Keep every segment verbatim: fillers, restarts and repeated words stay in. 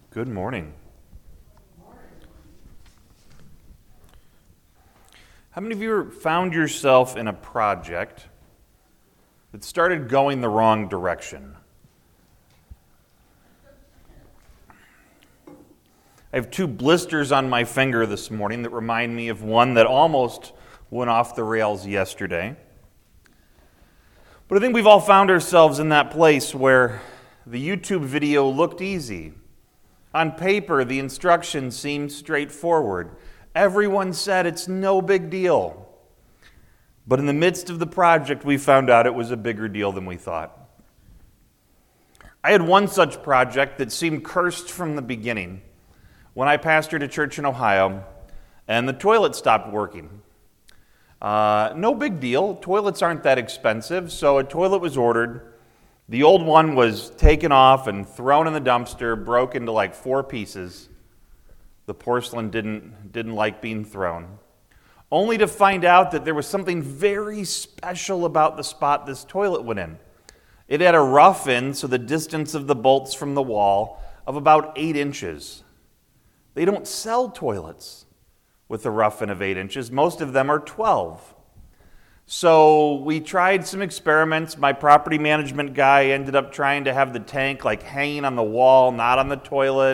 Good morning. How many of you found yourself in a project that started going the wrong direction? I have two blisters on my finger this morning that remind me of one that almost went off the rails yesterday. But I think we've all found ourselves in that place where the YouTube video looked easy. On paper, the instructions seemed straightforward. Everyone said it's no big deal. But in the midst of the project, we found out it was a bigger deal than we thought. I had one such project that seemed cursed from the beginning when I pastored a church in Ohio, and the toilet stopped working. Uh, no big deal. Toilets aren't that expensive, so a toilet was ordered. The old one was taken off and thrown in the dumpster, broke into like four pieces. The porcelain didn't, didn't like being thrown. Only to find out that there was something very special about the spot this toilet went in. It had a rough in, so the distance of the bolts from the wall of about eight inches. They don't sell toilets with a rough in of eight inches. Most of them are twelve. So we tried some experiments. My property management guy ended up trying to have the tank like hanging on the wall, not on the toilet.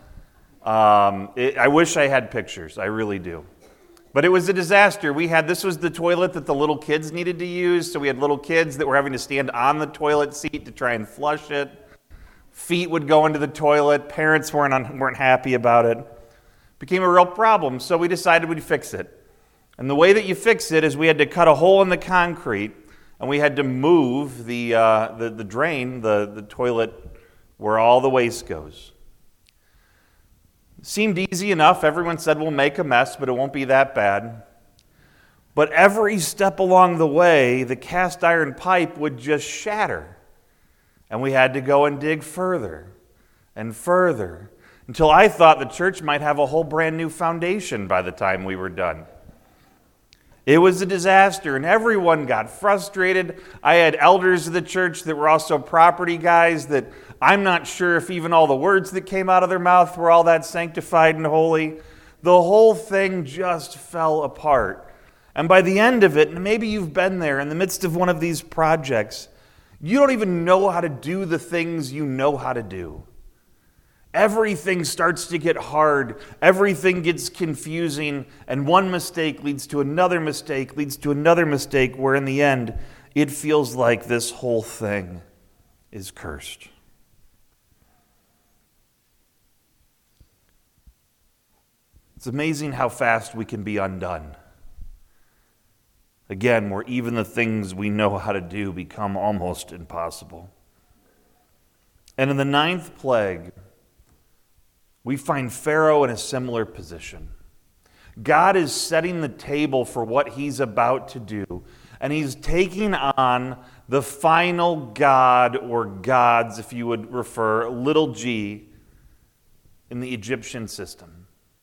Um, it, I wish I had pictures. I really do. But it was a disaster. We had, this was the toilet that the little kids needed to use. So we had little kids that were having to stand on the toilet seat to try and flush it. Feet would go into the toilet. Parents weren't, un, weren't happy about it. Became a real problem. So we decided we'd fix it. And the way that you fix it is we had to cut a hole in the concrete, and we had to move the uh, the, the drain, the, the toilet, where all the waste goes. It seemed easy enough. Everyone said we'll make a mess, but it won't be that bad. But every step along the way, the cast iron pipe would just shatter. And we had to go and dig further and further until I thought the church might have a whole brand new foundation by the time we were done. It was a disaster, and everyone got frustrated. I had elders of the church that were also property guys that I'm not sure if even all the words that came out of their mouth were all that sanctified and holy. The whole thing just fell apart. And by the end of it, and maybe you've been there in the midst of one of these projects, you don't even know how to do the things you know how to do. Everything starts to get hard. Everything gets confusing. And one mistake leads to another mistake, leads to another mistake, where in the end, it feels like this whole thing is cursed. It's amazing how fast we can be undone. Again, where even the things we know how to do become almost impossible. And in the ninth plague, we find Pharaoh in a similar position. God is setting the table for what he's about to do, and he's taking on the final god, or gods, if you would refer, little g, in the Egyptian system.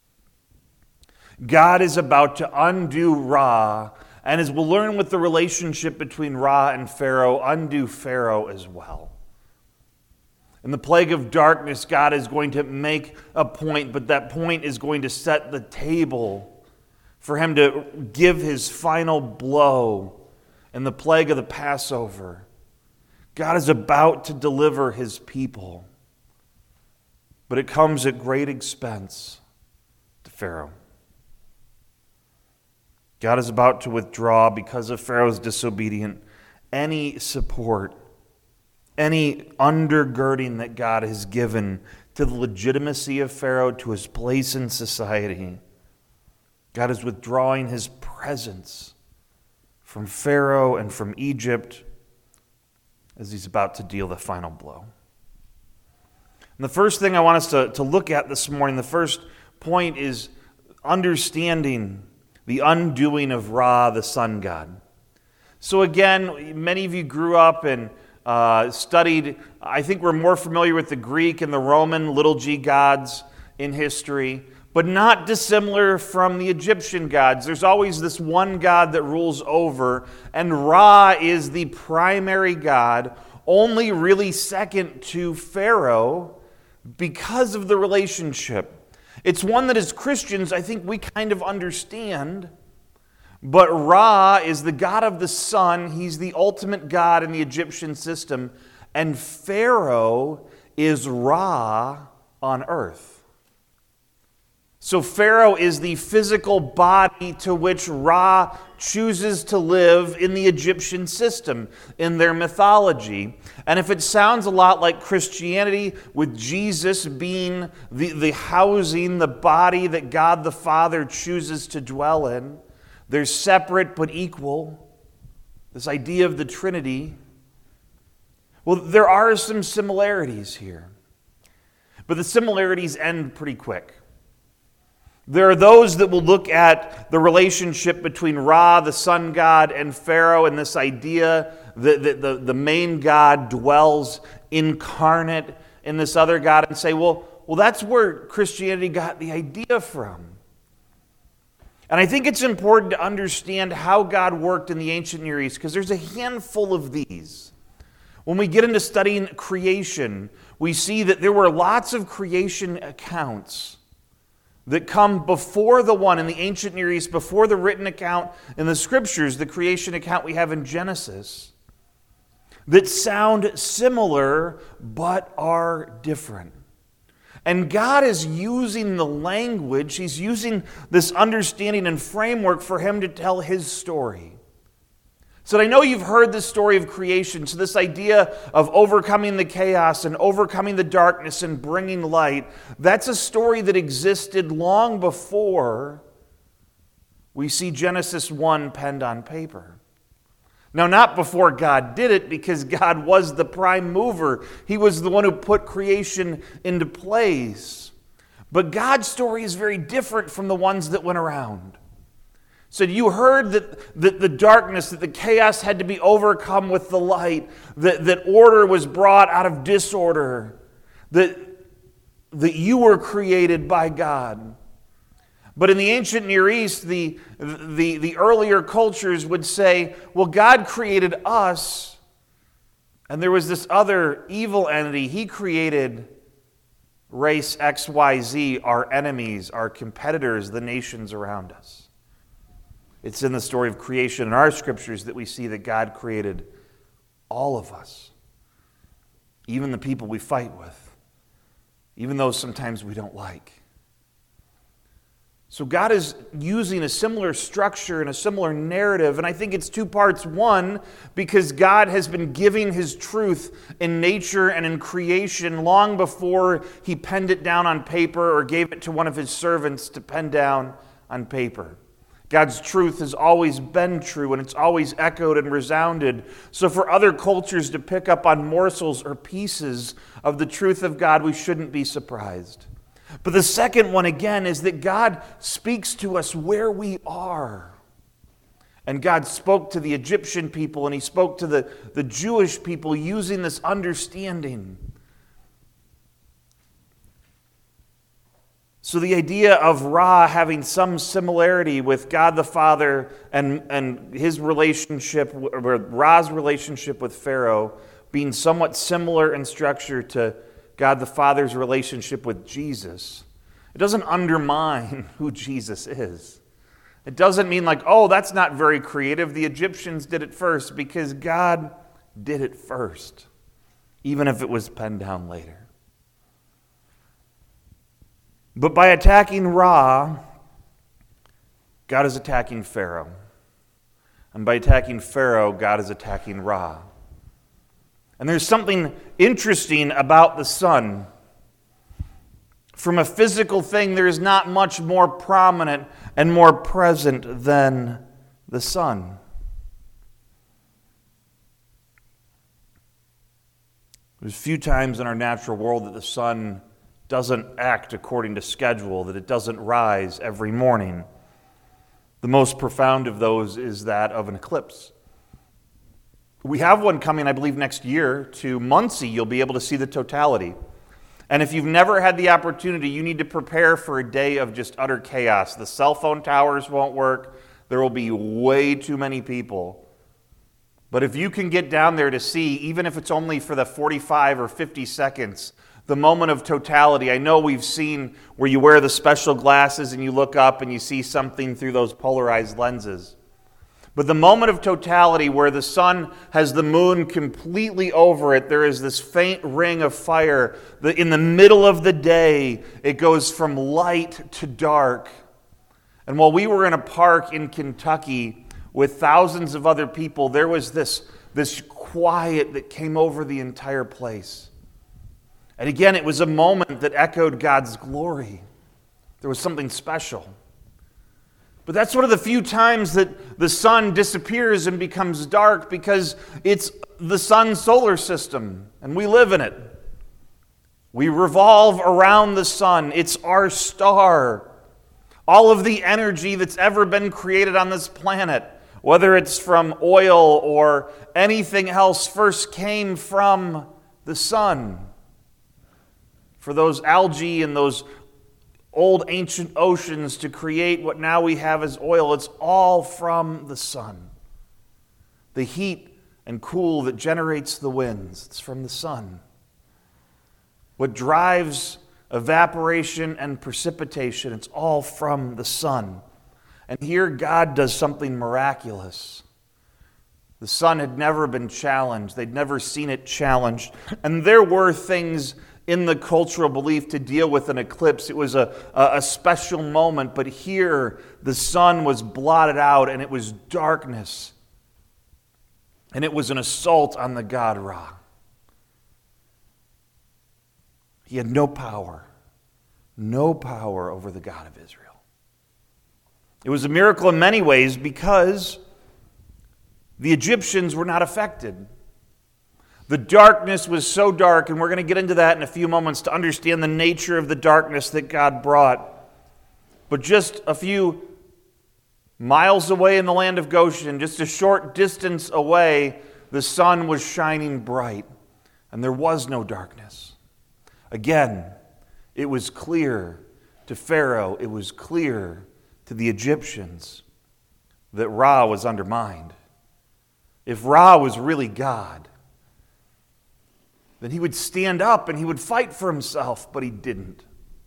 God is about to undo Ra, and as we'll learn with the relationship between Ra and Pharaoh, undo Pharaoh as well. In the plague of darkness, God is going to make a point, but that point is going to set the table for him to give his final blow in the plague of the Passover. God is about to deliver his people, but it comes at great expense to Pharaoh. God is about to withdraw, because of Pharaoh's disobedience, any support, any undergirding that God has given to the legitimacy of Pharaoh, to his place in society. God is withdrawing his presence from Pharaoh and from Egypt as he's about to deal the final blow. And the first thing I want us to, to look at this morning, the first point, is understanding the undoing of Ra, the sun god. So again, many of you grew up and Uh, studied, I think we're more familiar with the Greek and the Roman little g gods in history, but not dissimilar from the Egyptian gods. There's always this one god that rules over, and Ra is the primary god, only really second to Pharaoh, because of the relationship. It's one that as Christians, I think we kind of understand. But Ra is the god of the sun. He's the ultimate god in the Egyptian system. And Pharaoh is Ra on earth. So Pharaoh is the physical body to which Ra chooses to live in the Egyptian system, in their mythology. And if it sounds a lot like Christianity, with Jesus being the, the housing, the body that God the Father chooses to dwell in, they're separate but equal. This idea of the Trinity. Well, there are some similarities here. But the similarities end pretty quick. There are those that will look at the relationship between Ra, the sun god, and Pharaoh, and this idea that the, the, the main god dwells incarnate in this other god, and say, well, well, that's where Christianity got the idea from. And I think it's important to understand how God worked in the ancient Near East, because there's a handful of these. When we get into studying creation, we see that there were lots of creation accounts that come before the one in the ancient Near East, before the written account in the Scriptures, the creation account we have in Genesis, that sound similar but are different. And God is using the language, He's using this understanding and framework for Him to tell His story. So I know you've heard this story of creation, so this idea of overcoming the chaos and overcoming the darkness and bringing light, that's a story that existed long before we see Genesis one penned on paper. Now, not before God did it, because God was the prime mover. He was the one who put creation into place. But God's story is very different from the ones that went around. So you heard that, that the darkness, that the chaos had to be overcome with the light, that, that order was brought out of disorder, that, that you were created by God. But in the ancient Near East, the, the, the earlier cultures would say, well, God created us, and there was this other evil entity. He created race X Y Z, our enemies, our competitors, the nations around us. It's in the story of creation in our Scriptures that we see that God created all of us, even the people we fight with, even those sometimes we don't like. So God is using a similar structure and a similar narrative, and I think it's two parts. One, because God has been giving His truth in nature and in creation long before He penned it down on paper or gave it to one of His servants to pen down on paper. God's truth has always been true, and it's always echoed and resounded. So for other cultures to pick up on morsels or pieces of the truth of God, we shouldn't be surprised. But the second one, again, is that God speaks to us where we are. And God spoke to the Egyptian people, and He spoke to the, the Jewish people using this understanding. So the idea of Ra having some similarity with God the Father and, and his relationship, or Ra's relationship with Pharaoh, being somewhat similar in structure to God the Father's relationship with Jesus, it doesn't undermine who Jesus is. It doesn't mean like, oh, that's not very creative. The Egyptians did it first, because God did it first, even if it was penned down later. But by attacking Ra, God is attacking Pharaoh. And by attacking Pharaoh, God is attacking Ra. And there's something interesting about the sun. From a physical thing, there is not much more prominent and more present than the sun. There's few times in our natural world that the sun doesn't act according to schedule, that it doesn't rise every morning. The most profound of those is that of an eclipse. We have one coming, I believe, next year to Muncie. You'll be able to see the totality. And if you've never had the opportunity, you need to prepare for a day of just utter chaos. The cell phone towers won't work. There will be way too many people. But if you can get down there to see, even if it's only for the forty-five or fifty seconds, The moment of totality. I know we've seen where you wear the special glasses and you look up and you see something through those polarized lenses. But the moment of totality where the sun has the moon completely over it, there is this faint ring of fire. In the middle of the day, it goes from light to dark. And while we were in a park in Kentucky with thousands of other people, there was this, this quiet that came over the entire place. And again, it was a moment that echoed God's glory. There was something special. But that's one of the few times that the sun disappears and becomes dark, because it's the sun's solar system, and we live in it. We revolve around the sun. It's our star. All of the energy that's ever been created on this planet, whether it's from oil or anything else, first came from the sun. For those algae and those old ancient oceans to create what now we have as oil, it's all from the sun. The heat and cool that generates the winds, it's from the sun. What drives evaporation and precipitation, it's all from the sun. And here God does something miraculous. The sun had never been challenged. They'd never seen it challenged. And there were things in the cultural belief to deal with an eclipse. It was a, a, a special moment, but here the sun was blotted out and it was darkness. And it was an assault on the god Ra. He had no power, no power over the God of Israel. It was a miracle in many ways because the Egyptians were not affected. The darkness was so dark, and we're going to get into that in a few moments to understand the nature of the darkness that God brought. But just a few miles away in the land of Goshen, just a short distance away, the sun was shining bright, and there was no darkness. Again, it was clear to Pharaoh, it was clear to the Egyptians that Ra was undermined. If Ra was really God, then he would stand up and he would fight for himself, but he didn't.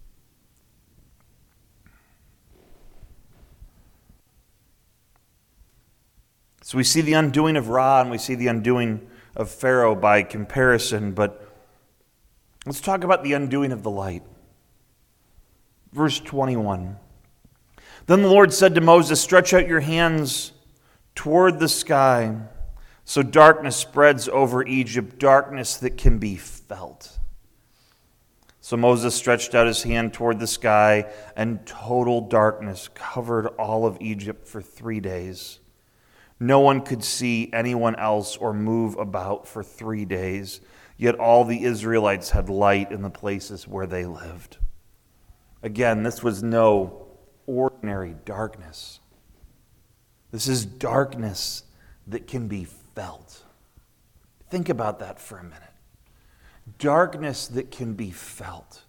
So we see the undoing of Ra and we see the undoing of Pharaoh by comparison, but let's talk about the undoing of the light. Verse twenty-one. Then the Lord said to Moses, "Stretch out your hands toward the sky, so darkness spreads over Egypt, darkness that can be felt." So Moses stretched out his hand toward the sky, and total darkness covered all of Egypt for three days. No one could see anyone else or move about for three days, yet all the Israelites had light in the places where they lived. Again, this was no ordinary darkness. This is darkness that can be felt. Think about that for a minute. Darkness that can be felt.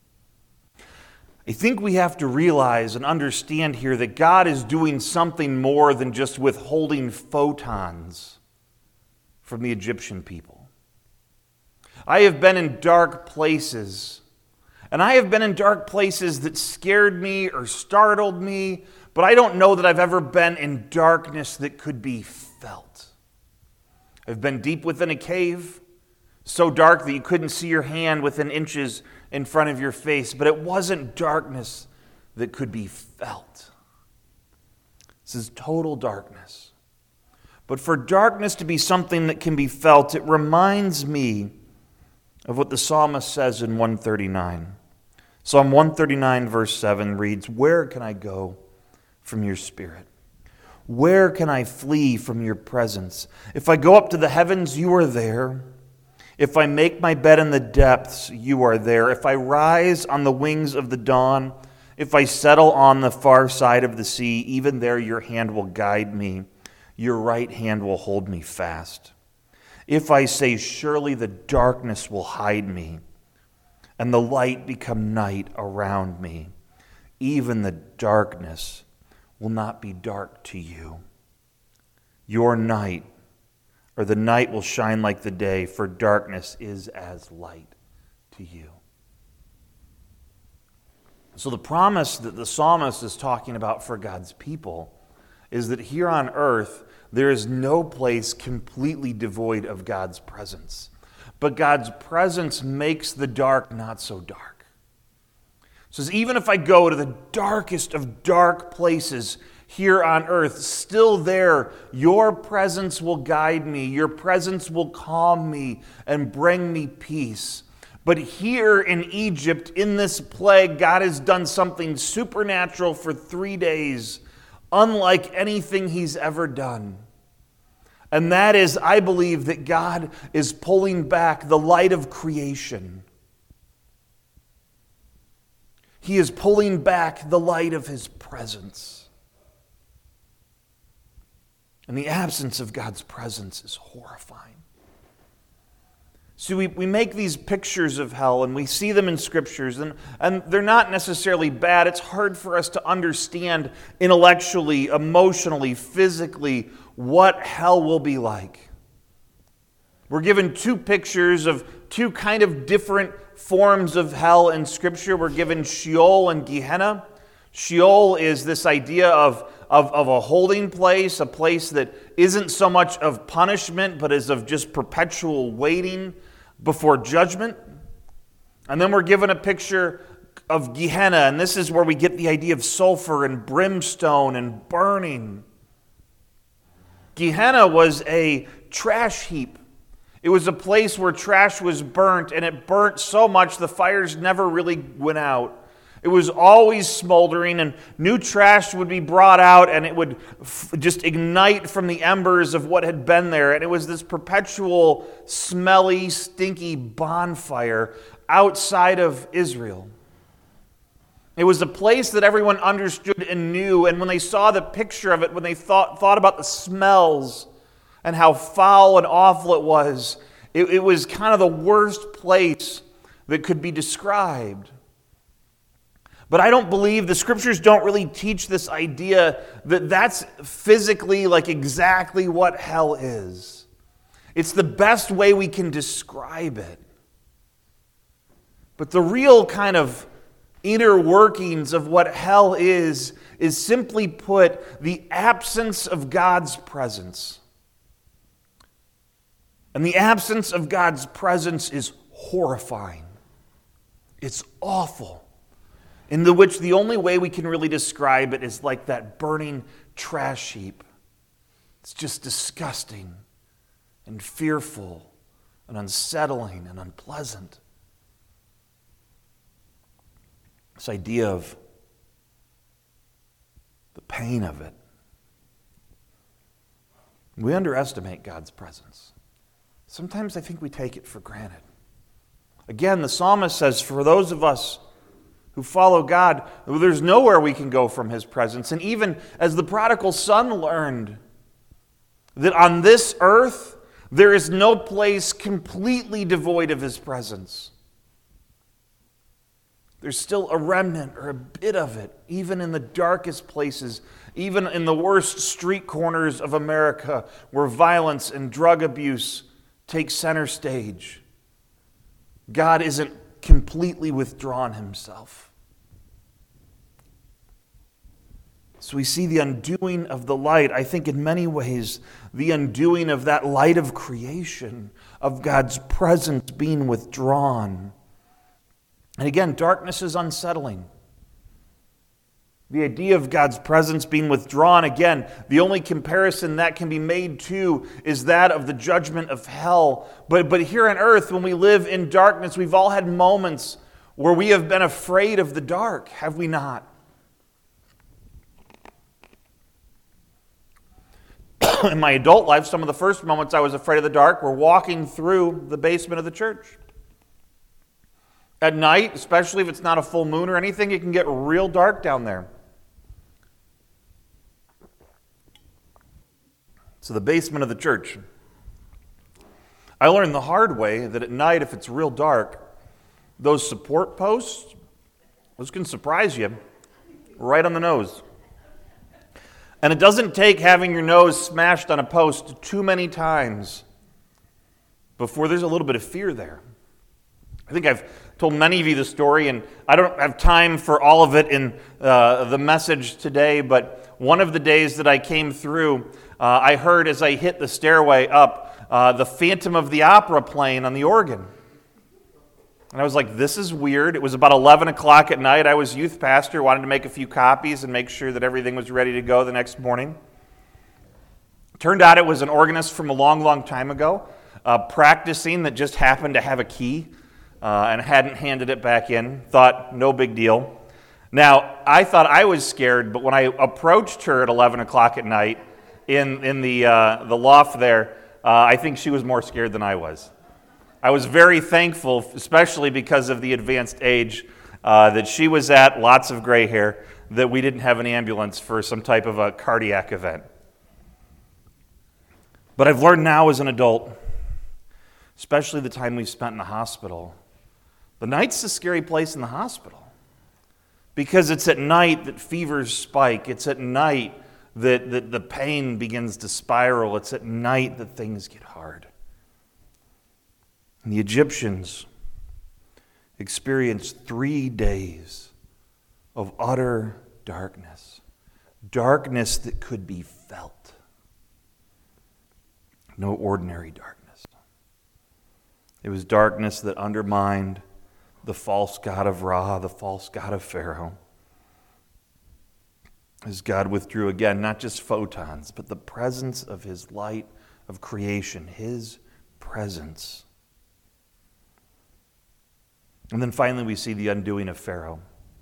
I think we have to realize and understand here that God is doing something more than just withholding photons from the Egyptian people. I have been in dark places, and I have been in dark places that scared me or startled me, but I don't know that I've ever been in darkness that could be felt. I've been deep within a cave, so dark that you couldn't see your hand within inches in front of your face, but it wasn't darkness that could be felt. This is total darkness. But for darkness to be something that can be felt, it reminds me of what the psalmist says in one thirty-nine. Psalm one thirty-nine verse seven reads, "Where can I go from your spirit? Where can I flee from your presence? If I go up to the heavens, you are there. If I make my bed in the depths, you are there. If I rise on the wings of the dawn, if I settle on the far side of the sea, even there your hand will guide me. Your right hand will hold me fast. If I say, surely the darkness will hide me, and the light become night around me, even the darkness will not be dark to you. Your night, or the night will shine like the day, for darkness is as light to you." So the promise that the psalmist is talking about for God's people is that here on earth, there is no place completely devoid of God's presence. But God's presence makes the dark not so dark. It says, even if I go to the darkest of dark places here on earth, still there, your presence will guide me. Your presence will calm me and bring me peace. But here in Egypt, in this plague, God has done something supernatural for three days, unlike anything he's ever done. And that is, I believe that God is pulling back the light of creation. He is pulling back the light of his presence. And the absence of God's presence is horrifying. So we, we make these pictures of hell and we see them in scriptures, and, and they're not necessarily bad. It's hard for us to understand intellectually, emotionally, physically what hell will be like. We're given two pictures of two kind of different forms of hell in Scripture. We're given Sheol and Gehenna. Sheol is this idea of, of, of a holding place, a place that isn't so much of punishment, but is of just perpetual waiting before judgment. And then we're given a picture of Gehenna, and this is where we get the idea of sulfur and brimstone and burning. Gehenna was a trash heap. It was a place where trash was burnt, and it burnt so much the fires never really went out. It was always smoldering, and new trash would be brought out, and it would f- just ignite from the embers of what had been there. And it was this perpetual, smelly, stinky bonfire outside of Israel. It was a place that everyone understood and knew, and when they saw the picture of it, when they thought, thought about the smells and how foul and awful it was, it, it was kind of the worst place that could be described. But I don't believe, the scriptures don't really teach this idea that that's physically like exactly what hell is. It's the best way we can describe it. But the real kind of inner workings of what hell is, is simply put, the absence of God's presence. And the absence of God's presence is horrifying. It's awful. In the which the only way we can really describe it is like that burning trash heap. It's just disgusting and fearful and unsettling and unpleasant. This idea of the pain of it. We underestimate God's presence. Sometimes I think we take it for granted. Again, the psalmist says, for those of us who follow God, there's nowhere we can go from his presence. And even as the prodigal son learned that on this earth, there is no place completely devoid of his presence. There's still a remnant or a bit of it, even in the darkest places, even in the worst street corners of America where violence and drug abuse take center stage. God isn't completely withdrawn himself. So we see the undoing of the light. I think in many ways, the undoing of that light of creation, of God's presence being withdrawn. And again, darkness is unsettling. The idea of God's presence being withdrawn, again, the only comparison that can be made to is that of the judgment of hell. But, but here on earth, when we live in darkness, we've all had moments where we have been afraid of the dark, have we not? In my adult life, some of the first moments I was afraid of the dark were walking through the basement of the church. At night, especially if it's not a full moon or anything, it can get real dark down there. So the basement of the church. I learned the hard way that at night, if it's real dark, those support posts, those can surprise you right on the nose. And it doesn't take having your nose smashed on a post too many times before there's a little bit of fear there. I think I've told many of you the story, and I don't have time for all of it in uh, the message today, but one of the days that I came through, uh, I heard as I hit the stairway up uh, the Phantom of the Opera playing on the organ. And I was like, this is weird. It was about eleven o'clock at night. I was youth pastor, wanted to make a few copies and make sure that everything was ready to go the next morning. Turned out it was an organist from a long, long time ago, uh, practicing, that just happened to have a key uh, and hadn't handed it back in. Thought, no big deal. Now, I thought I was scared, but when I approached her at eleven o'clock at night in, in the, uh, the loft there, uh, I think she was more scared than I was. I was very thankful, especially because of the advanced age uh, that she was at, lots of gray hair, that we didn't have an ambulance for some type of a cardiac event. But I've learned now as an adult, especially the time we've spent in the hospital, the night's a scary place in the hospital. Because it's at night that fevers spike. It's at night that, that the pain begins to spiral. It's at night that things get hard. And the Egyptians experienced three days of utter darkness. Darkness that could be felt. No ordinary darkness. It was darkness that undermined the false god of Ra, the false god of Pharaoh. As God withdrew again, not just photons, but the presence of his light of creation, his presence. And then finally we see the undoing of Pharaoh.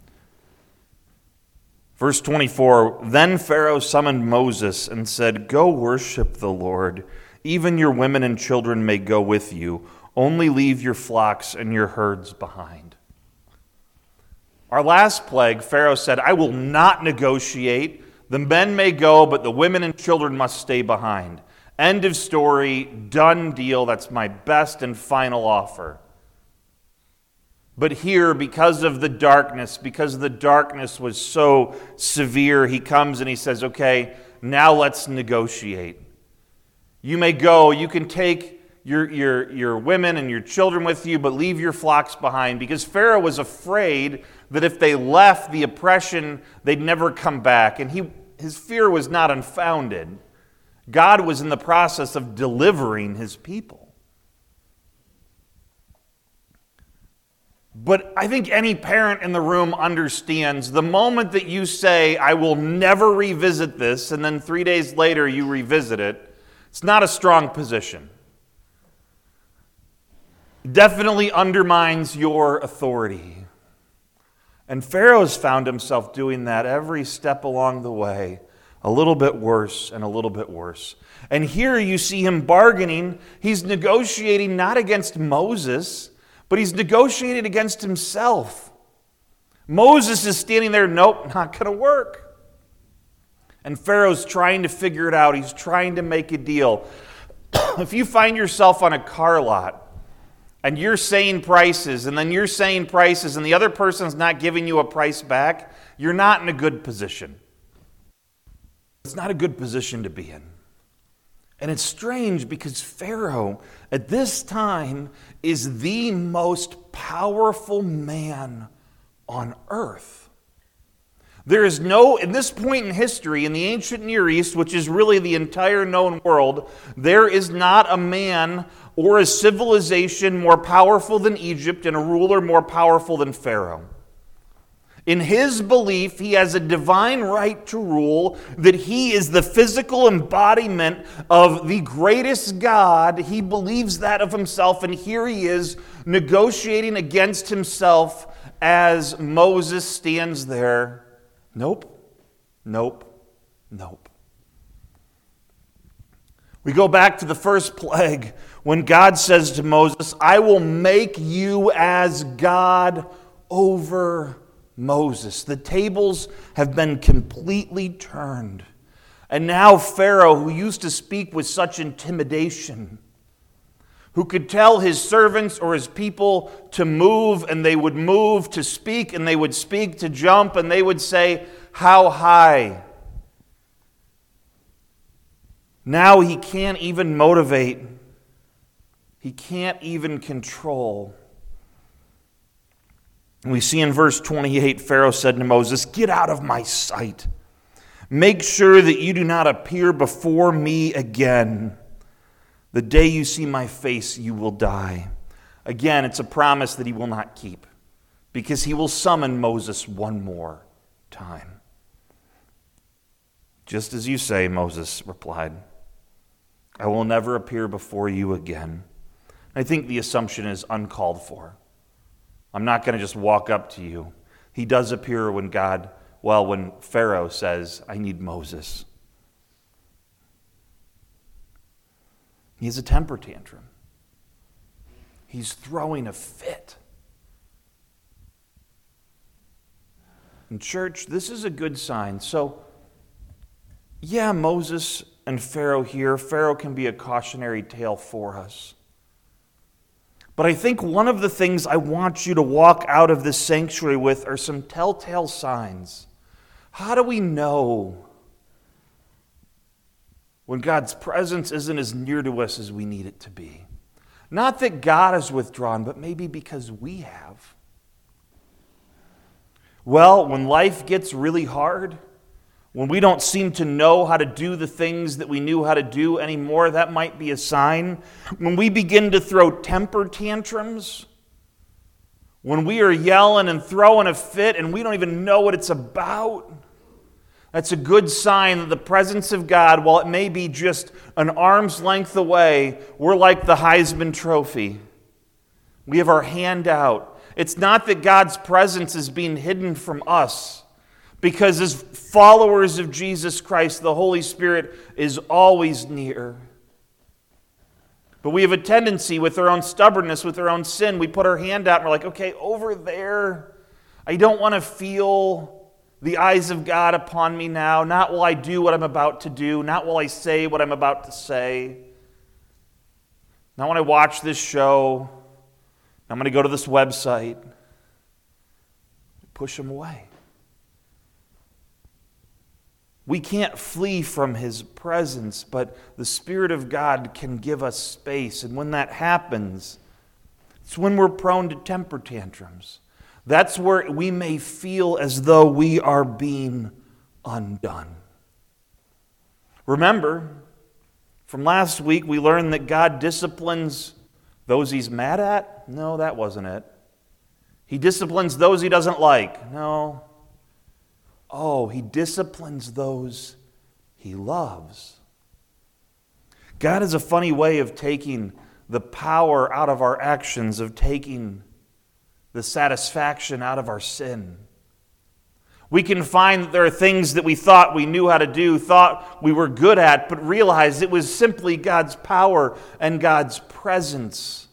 Verse twenty-four, then Pharaoh summoned Moses and said, go worship the Lord. Even your women and children may go with you. Only leave your flocks and your herds behind. Our last plague, Pharaoh said, I will not negotiate. The men may go, but the women and children must stay behind. End of story, done deal. That's my best and final offer. But here, because of the darkness, because the darkness was so severe, he comes and he says, okay, now let's negotiate. You may go, you can take your, your, your women and your children with you, but leave your flocks behind. Because Pharaoh was afraid that if they left the oppression, they'd never come back. And he, his fear was not unfounded. God was in the process of delivering his people. But I think any parent in the room understands the moment that you say, I will never revisit this, and then three days later you revisit it, it's not a strong position. It definitely undermines your authority. And Pharaoh's found himself doing that every step along the way, a little bit worse and a little bit worse. And here you see him bargaining. He's negotiating not against Moses, but he's negotiated against himself. Moses is standing there, nope, not going to work. And Pharaoh's trying to figure it out. He's trying to make a deal. If you find yourself on a car lot and you're saying prices and then you're saying prices and the other person's not giving you a price back, you're not in a good position. It's not a good position to be in. And it's strange because Pharaoh, at this time, is the most powerful man on earth. There is no, at this point in history, in the ancient Near East, which is really the entire known world, there is not a man or a civilization more powerful than Egypt and a ruler more powerful than Pharaoh. In his belief, he has a divine right to rule, that he is the physical embodiment of the greatest God. He believes that of himself, and here he is negotiating against himself as Moses stands there. Nope, nope, nope. We go back to the first plague when God says to Moses, I will make you as God over Moses. The tables have been completely turned. And now Pharaoh, who used to speak with such intimidation, who could tell his servants or his people to move and they would move, to speak and they would speak, to jump and they would say, how high? Now he can't even motivate. He can't even control. We see in verse twenty-eight, Pharaoh said to Moses, "Get out of my sight. Make sure that you do not appear before me again. The day you see my face, you will die." Again, it's a promise that he will not keep, because he will summon Moses one more time. "Just as you say," Moses replied. "I will never appear before you again." I think the assumption is uncalled for. I'm not going to just walk up to you. He does appear when God, well, when Pharaoh says, "I need Moses." He has a temper tantrum. He's throwing a fit. In church, this is a good sign. So, yeah, Moses and Pharaoh here, Pharaoh can be a cautionary tale for us. But I think one of the things I want you to walk out of this sanctuary with are some telltale signs. How do we know when God's presence isn't as near to us as we need it to be? Not that God has withdrawn, but maybe because we have. Well, when life gets really hard, when we don't seem to know how to do the things that we knew how to do anymore, that might be a sign. When we begin to throw temper tantrums, when we are yelling and throwing a fit and we don't even know what it's about, that's a good sign that the presence of God, while it may be just an arm's length away, we're like the Heisman Trophy. We have our hand out. It's not that God's presence is being hidden from us, because as followers of Jesus Christ, the Holy Spirit is always near. But we have a tendency with our own stubbornness, with our own sin, we put our hand out and we're like, okay, over there, I don't want to feel the eyes of God upon me now. Not will I do what I'm about to do. Not will I say what I'm about to say. Not when I watch this show. I'm going to go to this website. Push him away. We can't flee from His presence, but the Spirit of God can give us space. And when that happens, it's when we're prone to temper tantrums. That's where we may feel as though we are being undone. Remember, from last week, we learned that God disciplines those He's mad at? No, that wasn't it. He disciplines those He doesn't like? No. Oh, He disciplines those He loves. God has a funny way of taking the power out of our actions, of taking the satisfaction out of our sin. We can find that there are things that we thought we knew how to do, thought we were good at, but realized it was simply God's power and God's presence.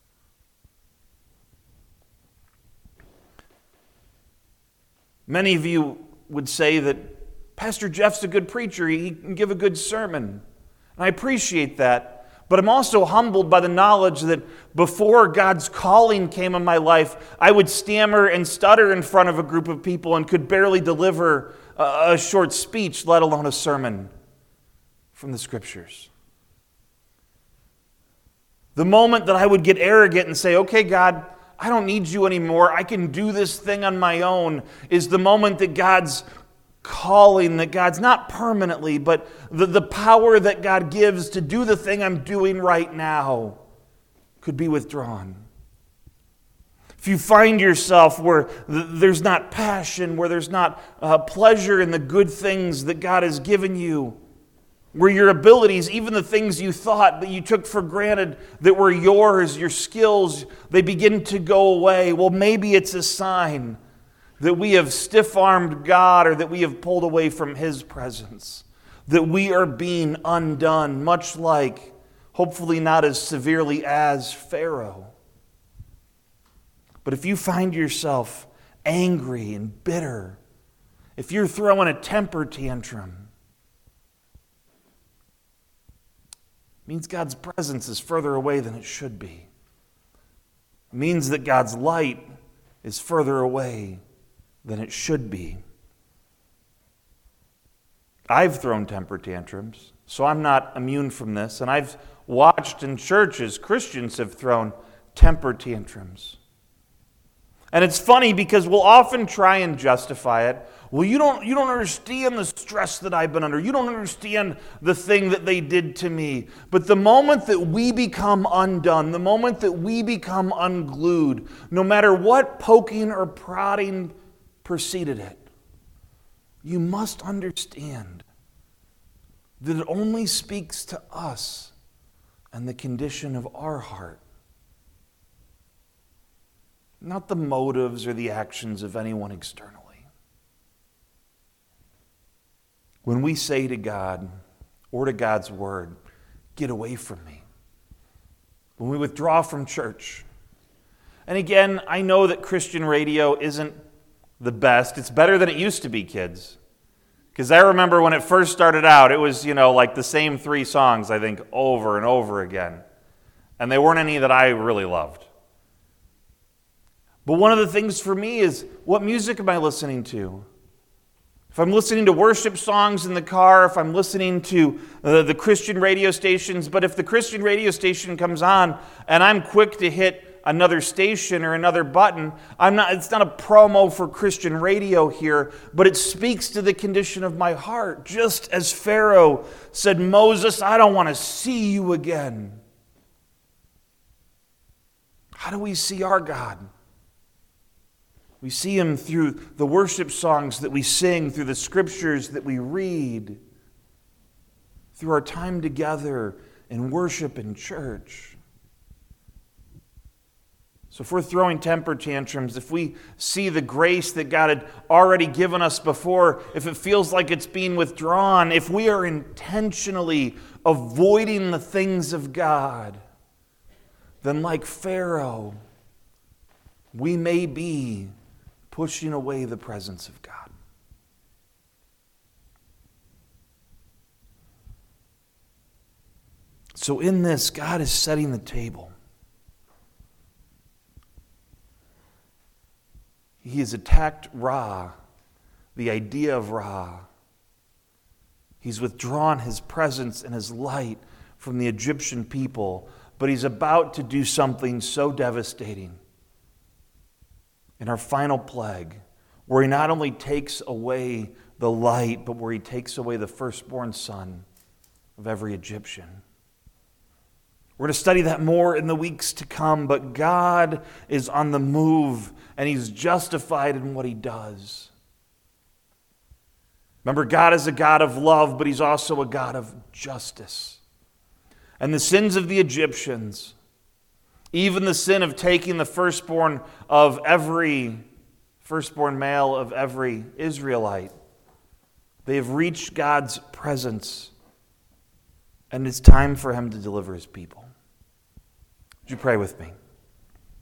Many of you would say that Pastor Jeff's a good preacher, he can give a good sermon. And I appreciate that. But I'm also humbled by the knowledge that before God's calling came in my life, I would stammer and stutter in front of a group of people and could barely deliver a short speech, let alone a sermon from the Scriptures. The moment that I would get arrogant and say, okay, God, I don't need you anymore, I can do this thing on my own, is the moment that God's calling, that God's not permanently, but the, the power that God gives to do the thing I'm doing right now could be withdrawn. If you find yourself where th- there's not passion, where there's not uh, pleasure in the good things that God has given you, where your abilities, even the things you thought that you took for granted that were yours, your skills, they begin to go away, well, maybe it's a sign that we have stiff-armed God, or that we have pulled away from His presence, that we are being undone, much like, hopefully not as severely as Pharaoh. But if you find yourself angry and bitter, if you're throwing a temper tantrum, it means God's presence is further away than it should be. It means that God's light is further away than it should be. I've thrown temper tantrums, so I'm not immune from this. And I've watched in churches, Christians have thrown temper tantrums. And it's funny because we'll often try and justify it. Well, you don't, you don't understand the stress that I've been under. You don't understand the thing that they did to me. But the moment that we become undone, the moment that we become unglued, no matter what poking or prodding preceded it, you must understand that it only speaks to us and the condition of our heart, not the motives or the actions of anyone externally. When we say to God or to God's word, get away from me. When we withdraw from church. And again, I know that Christian radio isn't the best. It's better than it used to be, kids. Because I remember when it first started out, it was, you know, like the same three songs, I think, over and over again. And they weren't any that I really loved. But one of the things for me is, what music am I listening to? If I'm listening to worship songs in the car, if I'm listening to uh, the Christian radio stations, but if the Christian radio station comes on and I'm quick to hit another station or another button, I'm not, it's not a promo for Christian radio here, but it speaks to the condition of my heart. Just as Pharaoh said, Moses, I don't want to see you again. How do we see our God? We see him through the worship songs that we sing, through the scriptures that we read, through our time together in worship in church. So if we're throwing temper tantrums, if we see the grace that God had already given us before, if it feels like it's being withdrawn, if we are intentionally avoiding the things of God, then like Pharaoh, we may be pushing away the presence of God. So in this, God is setting the table. He has attacked Ra, the idea of Ra. He's withdrawn his presence and his light from the Egyptian people, but he's about to do something so devastating in our final plague, where he not only takes away the light, but where he takes away the firstborn son of every Egyptian. We're going to study that more in the weeks to come, but God is on the move, and he's justified in what he does. Remember, God is a God of love, but he's also a God of justice. And the sins of the Egyptians, even the sin of taking the firstborn of every, firstborn male of every Israelite, they have reached God's presence, and it's time for him to deliver his people. Would you pray with me?